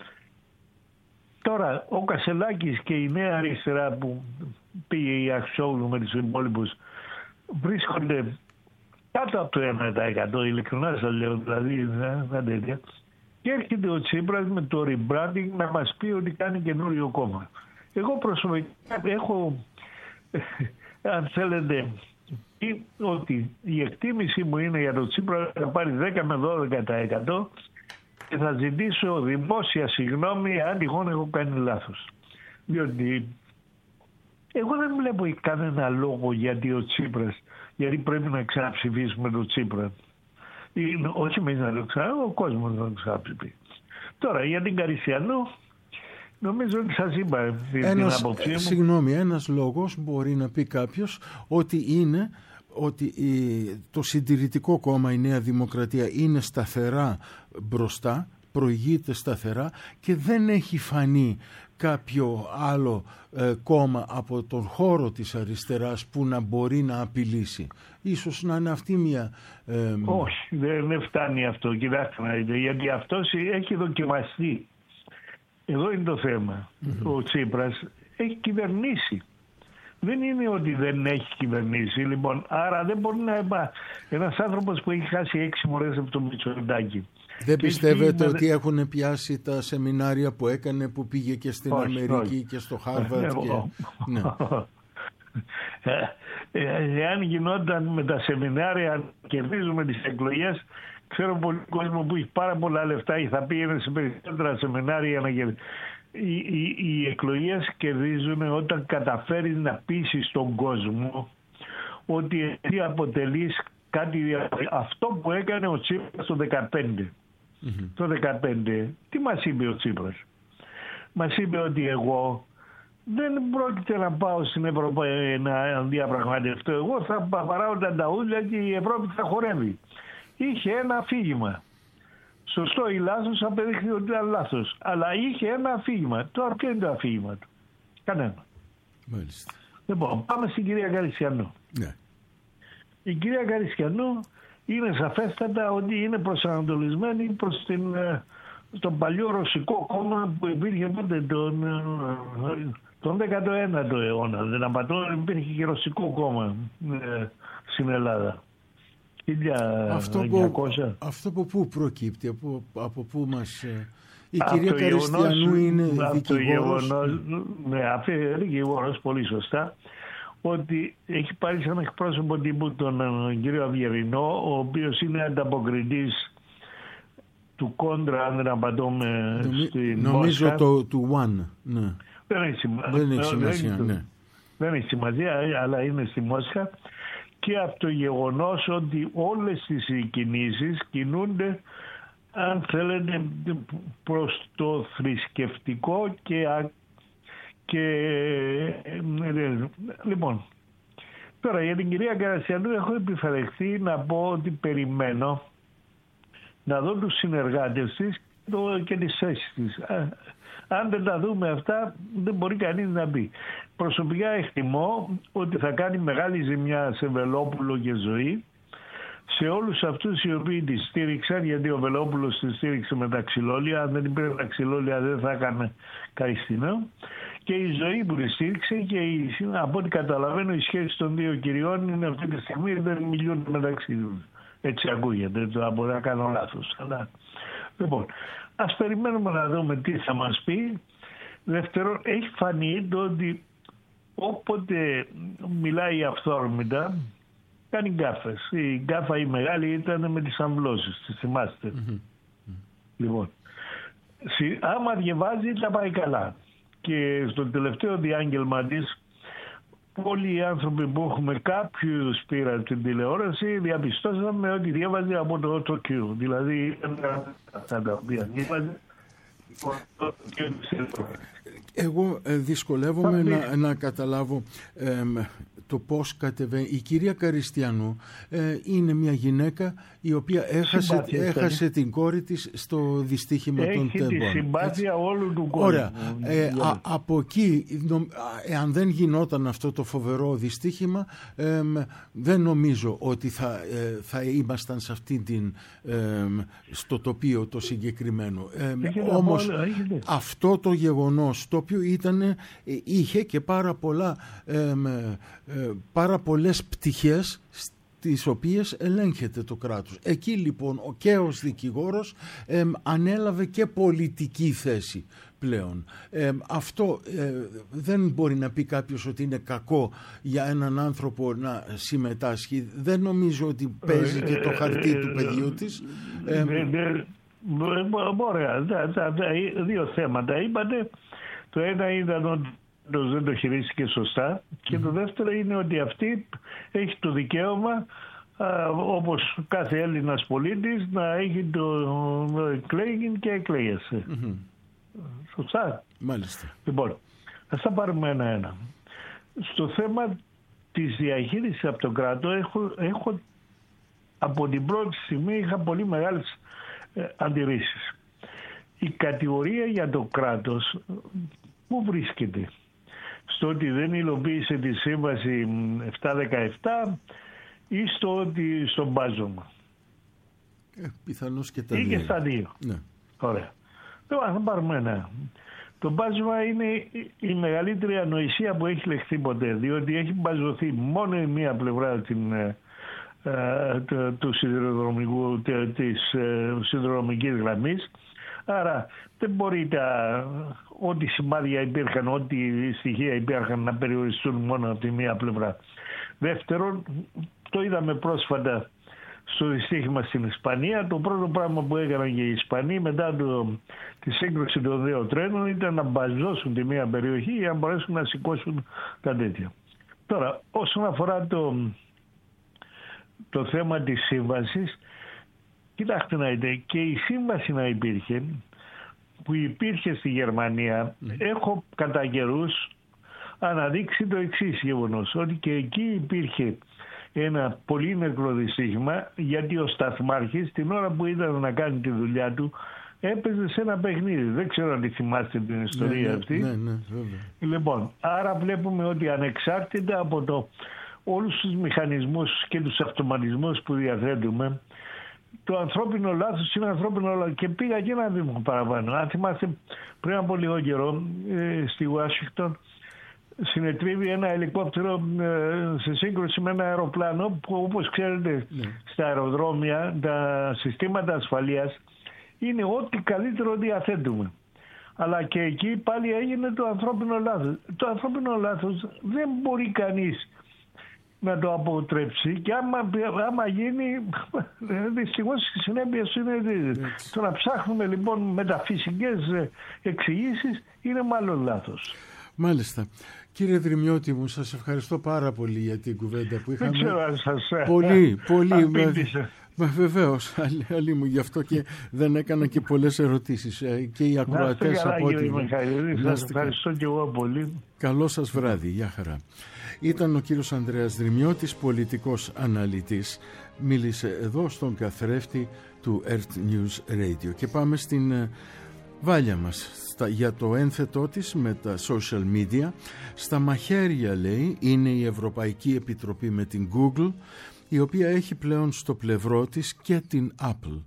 Τώρα ο Κασελάκης και η νέα αριστερά που πήγε η Αξιόγλου με τους υπόλοιπους βρίσκονται κάτω από το ένα τοις εκατό, ειλικρινά σας λέω, δηλαδή δεν τέτοια. Και έρχεται ο Τσίπρας με το rebranding να μας πει ότι κάνει καινούριο κόμμα. Εγώ προσωπικά έχω, αν θέλετε, ότι η εκτίμηση μου είναι για το Τσίπρα θα πάρει δέκα με δώδεκα τοις εκατό και θα ζητήσω δημόσια συγγνώμη αν τυχόν έχω κάνει λάθος. Διότι εγώ δεν βλέπω κανένα λόγο γιατί ο Τσίπρας, γιατί πρέπει να ξαναψηφίσουμε τον Τσίπρα. Όχι εμείς να το ξανά, ο κόσμος να το ξαναψηφίσει. Τώρα για την Καριστιανό, νομίζω ότι σας είπα την άποψή μου. Συγγνώμη, ένας λόγος μπορεί να πει κάποιος ότι είναι ότι το Συντηρητικό Κόμμα, η Νέα Δημοκρατία, είναι σταθερά μπροστά, προηγείται σταθερά και δεν έχει φανεί κάποιο άλλο ε, κόμμα από τον χώρο της αριστεράς που να μπορεί να απειλήσει. Ίσως να είναι αυτή μια... Ε, Όχι, δεν, δεν φτάνει αυτό, κοιτάξτε να δείτε, γιατί αυτός έχει δοκιμαστεί. Εδώ είναι το θέμα. Mm-hmm. Ο Τσίπρας έχει κυβερνήσει. Δεν είναι ότι δεν έχει κυβερνήσει. Λοιπόν, άρα δεν μπορεί να είπα ένας άνθρωπος που έχει χάσει έξι φορές από το Μητσοτάκη. Δεν πιστεύετε έχει... ότι έχουν πιάσει τα σεμινάρια που έκανε, που πήγε και στην όχι, Αμερική όχι. και στο Χάρβαρτ? Και... ναι. Εάν γινόταν με τα σεμινάρια κερδίζουμε τις εκλογές, ξέρω πολύ κόσμο που έχει πάρα πολλά λεφτά ή θα πήγαινε σε περισσότερα σεμινάρια για να κερδίσει. Οι, οι, οι εκλογές κερδίζουν όταν καταφέρεις να πείσεις τον κόσμο ότι εσύ αποτελείς κάτι, αυτό που έκανε ο Τσίπρας το δεκαπέντε. Mm-hmm. Το δεκαπέντε τι μας είπε ο Τσίπρας? Μας είπε ότι εγώ δεν πρόκειται να πάω στην Ευρώπη να διαπραγματευτώ, εγώ θα παράω τα ταούλια και η Ευρώπη θα χορεύει. Είχε ένα αφήγημα. Σωστό ή λάθος, απεδείχθη ότι ήταν λάθος. Αλλά είχε ένα αφήγημα. Τώρα ποιο είναι το αφήγημα του? Κανένα. Μάλιστα. Λοιπόν, πάμε στην κυρία Καριστιανό. Ναι. Η κυρία Καριστιανό είναι σαφέστατα ότι είναι προσανατολισμένη προς την, τον παλιό ρωσικό κόμμα που υπήρχε τότε τον, τον δέκατο ένατο αιώνα. Δεν απατώ, υπήρχε και ρωσικό κόμμα ε, στην Ελλάδα. Αυτό που, αυτό που πού προκύπτει, από, από πού μας... Η από κυρία Καριστιανού είναι δικηγόρος. Ναι, αυτή είναι δικηγόρος, πολύ σωστά, ότι έχει πάρει σαν εκπρόσωπο τύπου τον κύριο Αυγερινό, ο οποίος είναι ανταποκριτής του κόντρα, αν δεν απαντώμε, Νομι, στην νομίζω Μόσχα. Το, του One, ναι. Δεν έχει σημασία, δεν έχει σημασία, δεν, ναι. δεν έχει σημασία, αλλά είναι στη Μόσχα. Και από το γεγονός ότι όλες τις κινήσεις κινούνται, αν θέλετε, προς το θρησκευτικό και, και λοιπόν, τώρα για την κυρία Καραστιανού έχω επιφερεχθεί να πω ότι περιμένω να δω τους συνεργάτες της και τις θέσεις της. Αν δεν τα δούμε αυτά, δεν μπορεί κανείς να μπει. Προσωπικά εκτιμώ ότι θα κάνει μεγάλη ζημιά σε Βελόπουλο και Ζωή, σε όλους αυτούς οι οποίοι τη στήριξαν, γιατί ο Βελόπουλος τη στήριξε με τα ξυλόλια. Αν δεν υπήρχε τα ξυλόλια δεν θα έκανε Καριστινό. Και η Ζωή που τη στήριξε, και η, από ό,τι καταλαβαίνω η σχέση των δύο κυριών είναι αυτή τη στιγμή δεν μιλούν μεταξύ τους. Έτσι ακούγεται, το μπορεί να κάνω λάθος. Αλλά, λοιπόν, ας περιμένουμε να δούμε τι θα μας πει. Δεύτερον, έχει φανεί το ότι όποτε μιλάει αυθόρμητα κάνει γκάφες. Η γκάφα η μεγάλη ήταν με τις αμβλώσεις, τις θυμάστε. Mm-hmm. Λοιπόν, άμα διαβάζει τα πάει καλά. Και στο τελευταίο διάγγελμα της, όλοι οι άνθρωποι που έχουμε κάποιου πείρα στην τηλεόραση διαπιστώσαμε ότι διάβαζε από το Τοκίο. Δηλαδή, αυτά τα οποία διάβαζε. Εγώ ε, δυσκολεύομαι να, να καταλάβω ε, το πώς κατεβαίνει. Η κυρία Καριστιανού ε, είναι μια γυναίκα η οποία έχασε, έχασε την κόρη της στο δυστύχημα Έχει των τεμπών. Έχει τη συμπάθεια όλου του κόσμου. Ωραία. Ε, α, από εκεί, εάν δεν γινόταν αυτό το φοβερό δυστύχημα, ε, δεν νομίζω ότι θα, ε, θα ήμασταν σε αυτή την, ε, στο τοπίο το συγκεκριμένο. Ε, όμως αυτό το γεγονός, το οποίο ήταν, είχε και πάρα, πολλά, ε, ε, πάρα πολλές πτυχές τις οποίες ελέγχεται το κράτος. Εκεί λοιπόν ο και ως δικηγόρος ε, ανέλαβε και πολιτική θέση πλέον. Ε, αυτό ε, δεν μπορεί να πει κάποιος ότι είναι κακό για έναν άνθρωπο να συμμετάσχει. Δεν νομίζω ότι παίζει και το χαρτί του παιδιού της. Ε, Ωραία, δύο θέματα είπατε. Το ένα ήταν ότι δεν το χειρίστηκε σωστά και το δεύτερο είναι ότι αυτή έχει το δικαίωμα, α, όπως κάθε Έλληνας πολίτης, να έχει το εκλέγει και εκλέγεσαι. Mm-hmm. Σωστά. Μάλιστα. Λοιπόν, ας τα πάρουμε ένα-ένα. Στο θέμα της διαχείρισης από τον κράτο έχω, έχω από την πρώτη στιγμή είχα πολύ μεγάλες ε, αντιρρήσεις. Η κατηγορία για το κράτος πού βρίσκεται? Στο ότι δεν υλοποίησε τη σύμβαση επτακόσια δεκαεπτά ή στο ότι στο μπάζωμα? Ε, πιθανώς και τα ή δύο. Και στα δύο. Ναι. Ωραία. Λοιπόν, θα πάρουμε ένα. Το μπάζωμα είναι η μεγαλύτερη ανοησία που έχει λεχθεί ποτέ, διότι έχει μπαζωθεί μόνο η μία πλευρά την, ε, ε, του σιδηροδρομικού, της ε, σιδηροδρομικής γραμμής. Άρα δεν μπορεί τα, ό,τι σημάδια υπήρχαν, ό,τι στοιχεία υπήρχαν να περιοριστούν μόνο από τη μία πλευρά. Δεύτερον, το είδαμε πρόσφατα στο δυστύχημα στην Ισπανία. Το πρώτο πράγμα που έκαναν και οι Ισπανοί μετά το, τη σύγκρουση των δύο τρένων ήταν να μπαζώσουν τη μία περιοχή για να μπορέσουν να σηκώσουν τα τέτοια. Τώρα, όσον αφορά το, το θέμα της σύμβασης, κοιτάξτε να δείτε, και η σύμβαση να υπήρχε, που υπήρχε στη Γερμανία, mm. έχω κατά καιρούς αναδείξει το εξής γεγονός, ότι και εκεί υπήρχε ένα πολύ νεκρό δυστύχημα, γιατί ο σταθμάρχης την ώρα που ήταν να κάνει τη δουλειά του έπαιζε σε ένα παιχνίδι. Δεν ξέρω αν τη θυμάστε την ιστορία ναι, αυτή. Ναι, ναι, βέβαια. Λοιπόν, άρα βλέπουμε ότι ανεξάρτητα από το, όλους τους μηχανισμούς και τους αυτοματισμούς που διαθέτουμε, το ανθρώπινο λάθος είναι ανθρώπινο λάθος. Και πήγα και ένα βήμα παραπάνω. Αν θυμάστε, πριν από λίγο καιρό ε, στη Ουάσιγκτον συνετρίβει ένα ελικόπτερο ε, σε σύγκρουση με ένα αεροπλάνο που, όπως ξέρετε, ναι, στα αεροδρόμια τα συστήματα ασφαλείας είναι ό,τι καλύτερο διαθέτουμε. Αλλά και εκεί πάλι έγινε το ανθρώπινο λάθος. Το ανθρώπινο λάθος δεν μπορεί κανείς να το αποτρέψει και άμα, άμα γίνει, δυστυχώς οι συνέπειες είναι δίδες. Το να ψάχνουμε λοιπόν μεταφυσικές εξηγήσεις είναι μάλλον λάθος. Μάλιστα. Κύριε Δρυμιώτη μου, σας ευχαριστώ πάρα πολύ για την κουβέντα που είχαμε. Δεν ξέρω αν σας πολύ, πολύ. απήντησα. Μα βεβαίως, αλλή μου, γι' αυτό και δεν έκανα και πολλές ερωτήσεις. Και οι ακροατές από ό,τι... Σας ευχαριστώ και εγώ πολύ. Καλό σας βράδυ, γεια χαρά. Ήταν ο κύριος Ανδρέας Δρυμιώτης, πολιτικός αναλυτής. Μίλησε εδώ στον καθρέφτη του Earth News Radio. Και πάμε στην Βάλια μας στα, για το ένθετό της με τα social media. Στα μαχαίρια, λέει, είναι η Ευρωπαϊκή Επιτροπή με την Google, η οποία έχει πλέον στο πλευρό της και την Apple.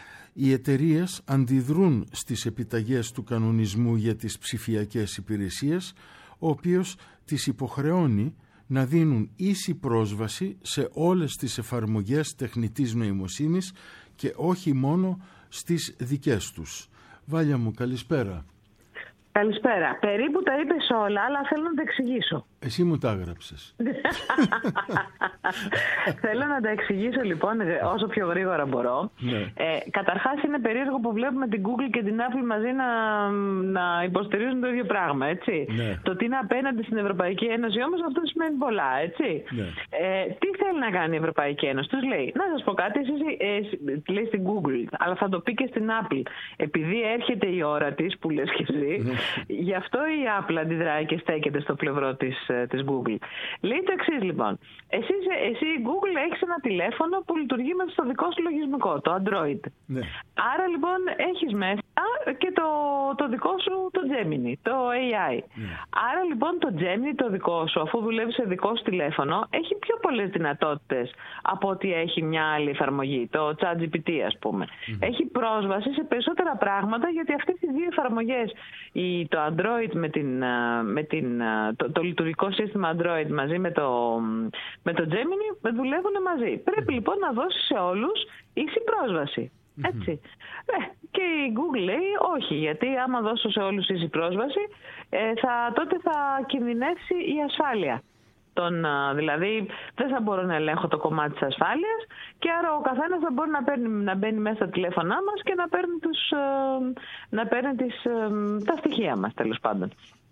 Οι εταιρείες αντιδρούν στις επιταγές του κανονισμού για τις ψηφιακές υπηρεσίες, ο οποίος τις υποχρεώνει να δίνουν ίση πρόσβαση σε όλες τις εφαρμογές τεχνητής νοημοσύνης και όχι μόνο στις δικές τους. Βάλια μου, καλησπέρα. Καλησπέρα. Περίπου τα είπες όλα, αλλά θέλω να τα εξηγήσω. Εσύ μου τα έγραψες. Θέλω να τα εξηγήσω λοιπόν όσο πιο γρήγορα μπορώ. Ναι. Ε, καταρχάς είναι περίεργο που βλέπουμε την Google και την Apple μαζί να, να υποστηρίζουν το ίδιο πράγμα, έτσι. Ναι. Το ότι είναι απέναντι στην Ευρωπαϊκή Ένωση όμως αυτό σημαίνει πολλά, έτσι. Ναι. Ε, τι θέλει να κάνει η Ευρωπαϊκή Ένωση? Τους λέει, να σας πω κάτι, εσείς ε, λέει στην Google, αλλά θα το πει και στην Apple. Επειδή έρχεται η ώρα της, που λες και εσύ, γι' αυτό η Apple αντιδράει και στέκεται στο πλευρό της, της Google. Λέει το εξής λοιπόν. Εσύ, εσύ η Google έχεις ένα τηλέφωνο που λειτουργεί με το δικό σου λογισμικό, το Android. Ναι. Άρα λοιπόν έχεις μέσα και το, το δικό σου το Gemini, το έι άι. Ναι. Άρα λοιπόν το Gemini το δικό σου, αφού δουλεύει σε δικό σου τηλέφωνο, έχει πιο πολλές δυνατότητες από ότι έχει μια άλλη εφαρμογή, το ChatGPT ας πούμε. Mm-hmm. Έχει πρόσβαση σε περισσότερα πράγματα, γιατί αυτές οι δύο εφαρμογές, η, το Android με, την, με την, το, το λειτουργικό σύστημα Android μαζί με το, με το Gemini δουλεύουν μαζί. Πρέπει λοιπόν να δώσει σε όλους ίση πρόσβαση. Έτσι. Mm-hmm. Ε, Και η Google λέει όχι, γιατί άμα δώσω σε όλους ίση πρόσβαση, ε, θα, τότε θα κινδυνεύσει η ασφάλεια. Τον, δηλαδή δεν θα μπορώ να ελέγχω το κομμάτι της ασφάλειας και άρα ο καθένας θα μπορεί να, παίρνει, να μπαίνει μέσα στα τηλέφωνά μας και να παίρνει, τους, να παίρνει τις, τα στοιχεία μας, τέλος πάντων.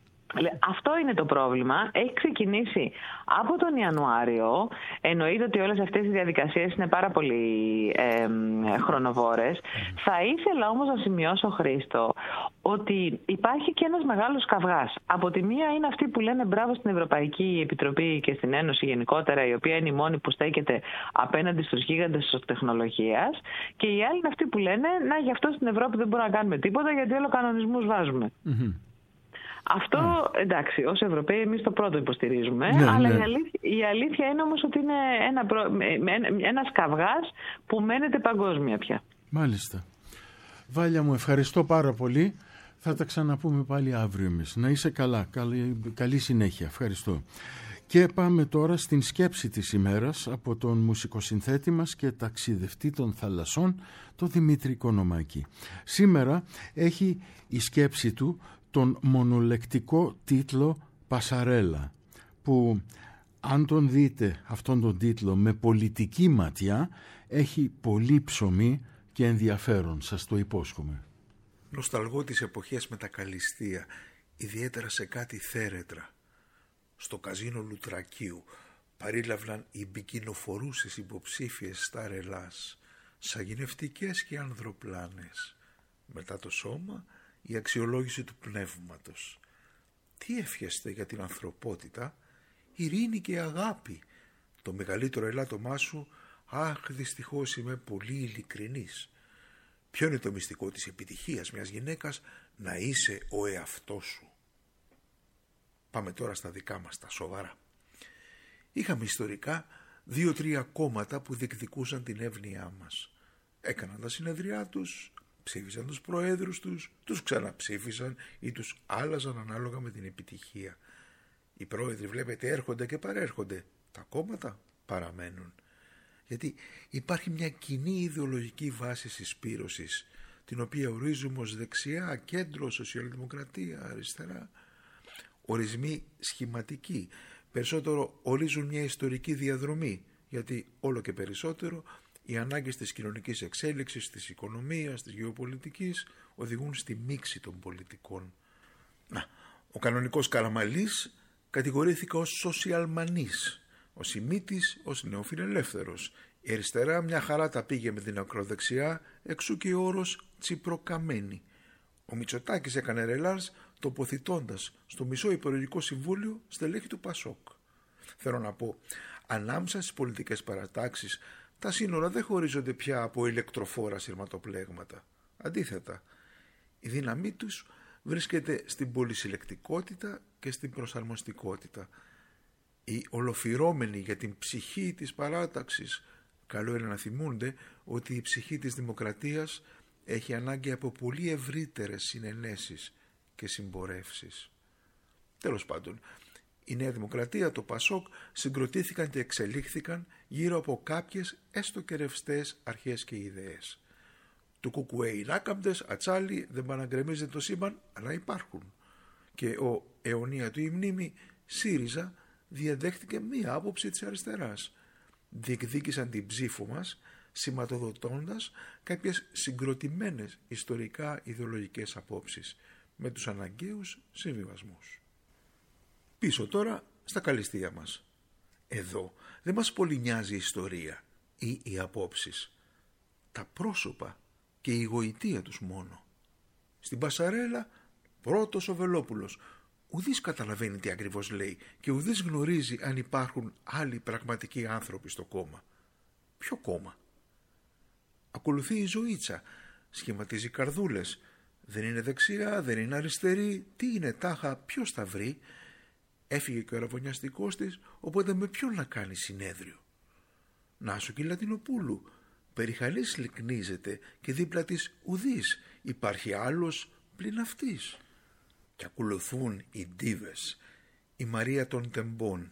Αυτό είναι το πρόβλημα. Έχει ξεκινήσει από τον Ιανουάριο. Εννοείται ότι όλες αυτές οι διαδικασίες είναι πάρα πολύ ε, χρονοβόρες. Θα ήθελα όμως να σημειώσω, Χρήστο, ότι υπάρχει και ένας μεγάλος καυγάς. Από τη μία είναι αυτοί που λένε μπράβο στην Ευρωπαϊκή Επιτροπή και στην Ένωση γενικότερα, η οποία είναι η μόνη που στέκεται απέναντι στους γίγαντες της τεχνολογίας. Και οι άλλοι είναι αυτοί που λένε να, γι' αυτό στην Ευρώπη δεν μπορούμε να κάνουμε τίποτα, γιατί όλο κανονισμούς βάζουμε. Mm-hmm. Αυτό, ναι. εντάξει, ως Ευρωπαίοι εμείς το πρώτο υποστηρίζουμε, ναι, αλλά ναι. Η, αλήθεια, η αλήθεια είναι όμως ότι είναι ένα προ, ένας καυγάς που μένεται παγκόσμια πια. Μάλιστα. Βάλια μου, ευχαριστώ πάρα πολύ. Θα τα ξαναπούμε πάλι αύριο εμείς. Να είσαι καλά. Καλή, καλή συνέχεια. Ευχαριστώ. Και πάμε τώρα στην σκέψη της ημέρας από τον μουσικοσυνθέτη μας και ταξιδευτή των θαλασσών, τον Δημήτρη Κονομάκη. Σήμερα έχει η σκέψη του τον μονολεκτικό τίτλο «Πασαρέλα», που αν τον δείτε αυτόν τον τίτλο με πολιτική ματιά έχει πολύ ψωμί και ενδιαφέρον, σας το υπόσχομαι. Νοσταλγώ τις εποχές με τα καλυστία, ιδιαίτερα σε κάτι θέρετρα. Στο καζίνο Λουτρακίου παρήλαυναν οι μπικινοφορούσες υποψήφιες στα ρελάς, σαγηνευτικές και ανδροπλάνες. Μετά το σώμα η αξιολόγηση του πνεύματος. Τι εύχεστε για την ανθρωπότητα? Ειρήνη και αγάπη. Το μεγαλύτερο ελάττωμά σου, αχ, δυστυχώς είμαι πολύ ειλικρινής. Ποιο είναι το μυστικό της επιτυχίας μιας γυναίκας? Να είσαι ο εαυτός σου. Πάμε τώρα στα δικά μας, τα σοβαρά. Είχαμε ιστορικά δύο-τρία κόμματα που διεκδικούσαν την εύνοιά μας. Έκαναν τα συνεδριά τους, ψήφισαν τους προέδρους τους, τους ξαναψήφισαν ή τους άλλαζαν ανάλογα με την επιτυχία. Οι πρόεδροι, βλέπετε, έρχονται και παρέρχονται. Τα κόμματα παραμένουν. Γιατί υπάρχει μια κοινή ιδεολογική βάση συσπήρωσης, την οποία ορίζουμε ως δεξιά, κέντρο, σοσιαλδημοκρατία, αριστερά. Ορισμοί σχηματικοί περισσότερο ορίζουν μια ιστορική διαδρομή, γιατί όλο και περισσότερο οι ανάγκες της κοινωνικής εξέλιξης, της οικονομίας, της γεωπολιτικής οδηγούν στη μίξη των πολιτικών. Να, ο κανονικός Καραμαλής κατηγορήθηκε ως σοσιαλμανής, ο Σιμίτης ως νεοφιλελεύθερος. Η αριστερά μια χαρά τα πήγε με την ακροδεξιά, εξού και ο όρος τσιπροκαμένη. Ο Μητσοτάκης έκανε ρελάζ τοποθετώντας στο μισό υπουργικό συμβούλιο στελέχη του Πασόκ. Θέλω να πω, ανάμεσα στις πολιτικές παρατάξεις τα σύνορα δεν χωρίζονται πια από ηλεκτροφόρα σειρματοπλέγματα. Αντίθετα, η δύναμή τους βρίσκεται στην πολυσυλλεκτικότητα και στην προσαρμοστικότητα. Οι ολοφυρώμενοι για την ψυχή της παράταξης καλό είναι να θυμούνται ότι η ψυχή της δημοκρατίας έχει ανάγκη από πολύ ευρύτερες συνενέσεις και συμπορεύσεις. Τέλος πάντων, η Νέα Δημοκρατία, το Πασόκ συγκροτήθηκαν και εξελίχθηκαν γύρω από κάποιες έστω και ρευστές αρχές και ιδέες. Του Κουκουέ οι λάκαμπτες, ατσάλι, δεν παραγκρεμίζεται το σύμπαν, αλλά υπάρχουν. Και ο αιωνία του η μνήμη, ΣΥΡΙΖΑ, διαδέχτηκε μία άποψη της αριστεράς. Διεκδίκησαν την ψήφο μας, σηματοδοτώντας κάποιες συγκροτημένες ιστορικά ιδεολογικές απόψεις, με τους αναγκαίους συμβιβασμούς. Πίσω τώρα στα καλυστία μας. Εδώ δεν μας πολύ νοιάζει η ιστορία ή οι απόψεις. Τα πρόσωπα και η γοητεία τους μόνο. Στην Πασαρέλα πρώτος ο Βελόπουλος. Ουδής καταλαβαίνει τι ακριβώς λέει και ουδής γνωρίζει αν υπάρχουν άλλοι πραγματικοί άνθρωποι στο κόμμα. Ποιο κόμμα? Ακολουθεί η Ζωήτσα, σχηματίζει καρδούλες. Δεν είναι δεξιά, δεν είναι αριστερή, τι είναι τάχα, ποιος θα βρει? Έφυγε και ο αραβωνιαστικός της, οπότε με ποιον να κάνει συνέδριο? Να σου και η Λατινοπούλου, περιχαλής λυκνίζεται και δίπλα της ουδής υπάρχει άλλος πλην αυτής. Και ακολουθούν οι ντίβες, η Μαρία των Τεμπών,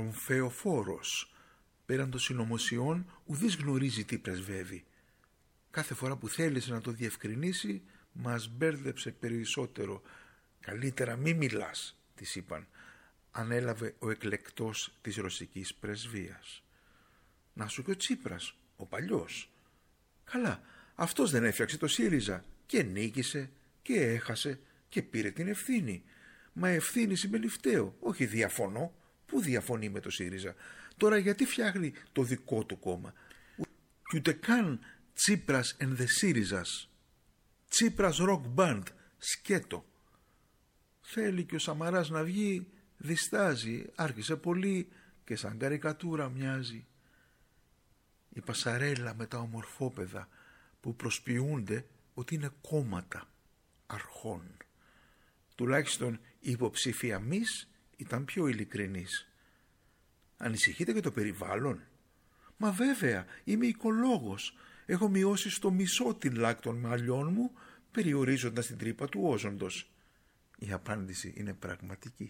Ρομφέο Φόρος. Πέραν των συνωμοσιών ουδής γνωρίζει τι πρεσβεύει. Κάθε φορά που θέλησε να το διευκρινίσει, μας μπέρδεψε περισσότερο. «Καλύτερα μη μιλάς», της είπαν, ανέλαβε ο εκλεκτός της ρωσικής πρεσβείας. «Να σου και ο Τσίπρας, ο παλιός». «Καλά, αυτός δεν έφτιαξε το ΣΥΡΙΖΑ και νίκησε και έχασε και πήρε την ευθύνη. Μα ευθύνη σημαίνει φταίω, όχι διαφωνώ. Πού διαφωνεί με το ΣΥΡΙΖΑ? Τώρα γιατί φτιάχνει το δικό του κόμμα? Κι ούτε καν Τσίπρας and the ΣΥΡΙΖΑς. Τσίπρας rock band, σκέτο». Θέλει και ο Σαμαράς να βγει, διστάζει, άρχισε πολύ και σαν καρικατούρα μοιάζει. Η πασαρέλα με τα ομορφόπεδα που προσποιούνται ότι είναι κόμματα αρχών. Τουλάχιστον η υποψήφια μης ήταν πιο ειλικρινής. «Ανησυχείτε για το περιβάλλον?» «Μα βέβαια, είμαι οικολόγος. Έχω μειώσει στο μισό την λάκ των μαλλιών μου, περιορίζοντας την τρύπα του όζοντος». Η απάντηση είναι πραγματική.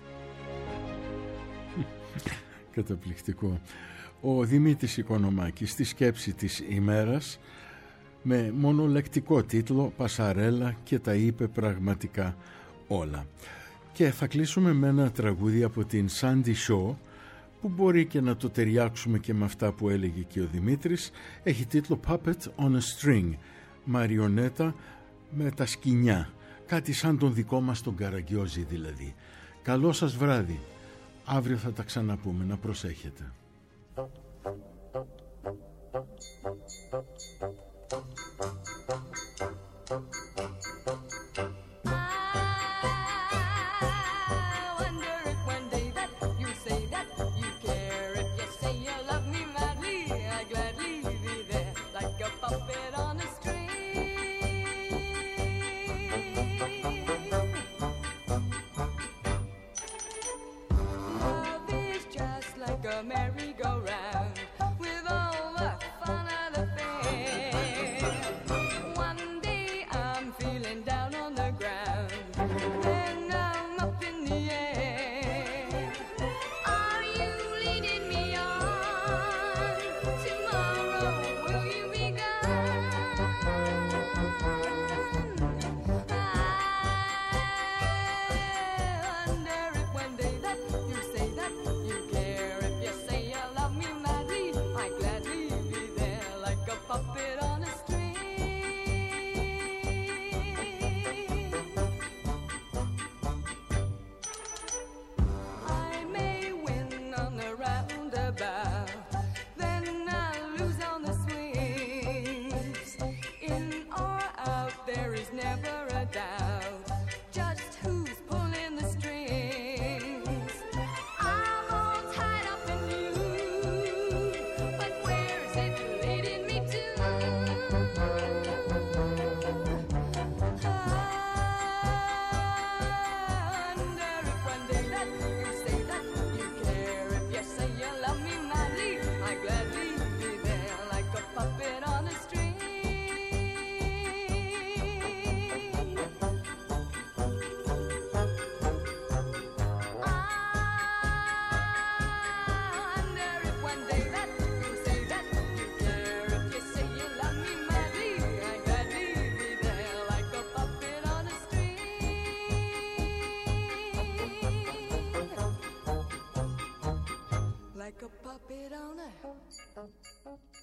Καταπληκτικό. Ο Δημήτρης Οικονομάκης στη σκέψη της ημέρας με μονολεκτικό τίτλο «Πασαρέλα» και τα είπε πραγματικά όλα. Και θα κλείσουμε με ένα τραγούδι από την Sandy Shaw που μπορεί και να το ταιριάξουμε και με αυτά που έλεγε και ο Δημήτρης. Έχει τίτλο «Puppet on a String», μαριονέτα με τα σκοινιά, κάτι σαν τον δικό μας τον Καραγκιόζη δηλαδή. Καλό σας βράδυ, αύριο θα τα ξαναπούμε, να προσέχετε. Like a puppet on a